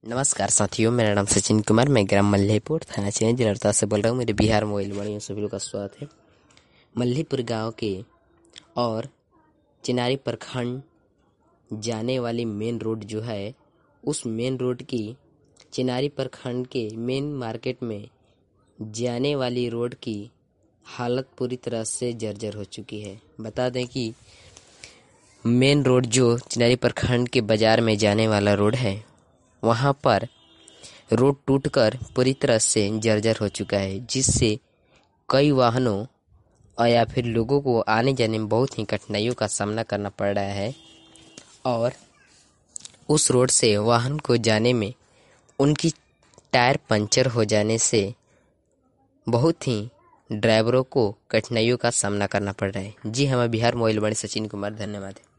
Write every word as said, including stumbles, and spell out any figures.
नमस्कार साथियों, मेरा नाम सचिन कुमार, मैं ग्राम मल्लीपुर थाना चिन्ह जिला रोहतास से बोल रहा हूँ। मेरे बिहार मोबाइल वाणी में सभी लोग का स्वागत है। मल्लीपुर गांव के और चिनारी प्रखंड जाने वाली मेन रोड जो है, उस मेन रोड की चिनारी प्रखंड के मेन मार्केट में जाने वाली रोड की हालत पूरी तरह से जर्जर हो चुकी है। बता दें कि मेन रोड जो चिनारी प्रखंड के बाजार में जाने वाला रोड है, वहाँ पर रोड टूटकर पूरी तरह से जर्जर हो चुका है, जिससे कई वाहनों और या फिर लोगों को आने जाने में बहुत ही कठिनाइयों का सामना करना पड़ रहा है। और उस रोड से वाहन को जाने में उनकी टायर पंचर हो जाने से बहुत ही ड्राइवरों को कठिनाइयों का सामना करना पड़ रहा है। जी हाँ, मैं बिहार मोबाइल वाणी सचिन कुमार, धन्यवाद।